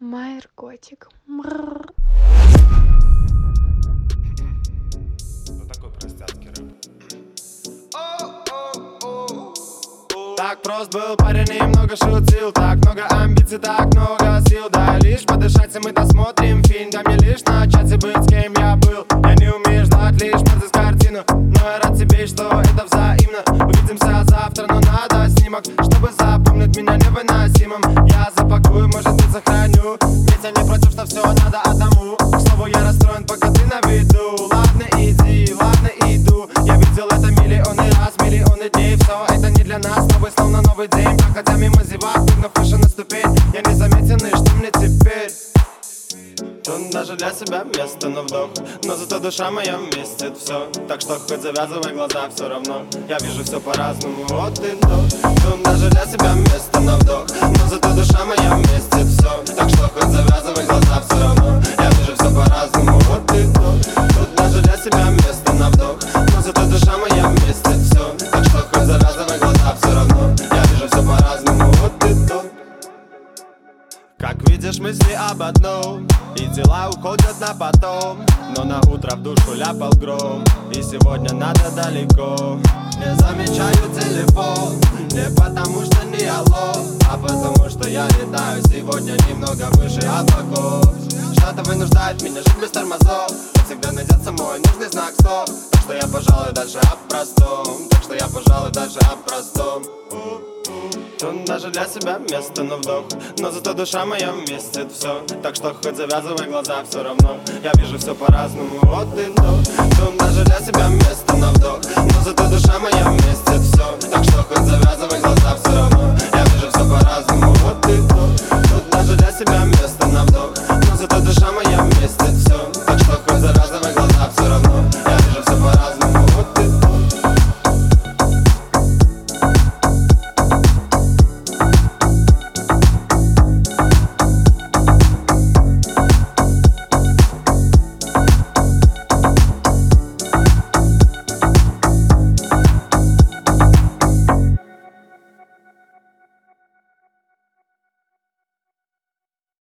Майер котик. Мрррр. Ну такой простяцкий рэп. Так прост был парень и много шутил. Так много амбиций, так много сил. Да лишь подышать, и мы досмотрим фильм. Да мне лишь начать и быть, с кем я был. Я не умею ждать, лишь процесс картину. Но я рад тебе, что это взаимно. Увидимся завтра, но надо снимок, чтобы запомнить меня невыносимым. Я запакую, может быть сохраню, ведь я не против, что все надо одному. К слову, я расстроен, пока ты на виду. Ладно, иди, ладно, иду. Я видел это миллионы раз, миллионы дней. Все это не для нас, новый словно новый день. Проходя мимо зевак, прыгнув выше на ступень, я не заметен, и что мне теперь? Тут даже для себя место на вдох, но зато душа моя вместит все. Так что хоть завязывай глаза, все равно я вижу все по-разному, вот и то. Тут даже для себя место на вдох, но зато душа моя вместит все. Так что хоть завязывай глаза, все равно я вижу все по-разному, вот и то. Тут даже для себя место на вдох, но зато душа моя вместит все. Так что хоть завязывай глаза, все равно я вижу все по-разному, вот и то. Как видишь, мысли об одном, и дела уходят на потом. Но на утро в душу ляпал гром, и сегодня надо далеко. Не замечаю телефон, не потому что не алло, а потому что я летаю сегодня немного выше облаков. Что-то вынуждает меня жить без тормозов, но всегда найдется мой нужный знак стоп. Так что я, пожалуй, дальше о простом. Так что я, пожалуй, дальше о простом. Тут даже для себя место на вдох, но зато душа моя вместит все. Так что хоть завязывай глаза, все равно я вижу все по-разному, вот и то. Тут даже для себя место на вдох, но зато душа моя вместит все. Так что хоть завязывай глаза, все равно я вижу все по-разному, вот и то. Тут даже для себя место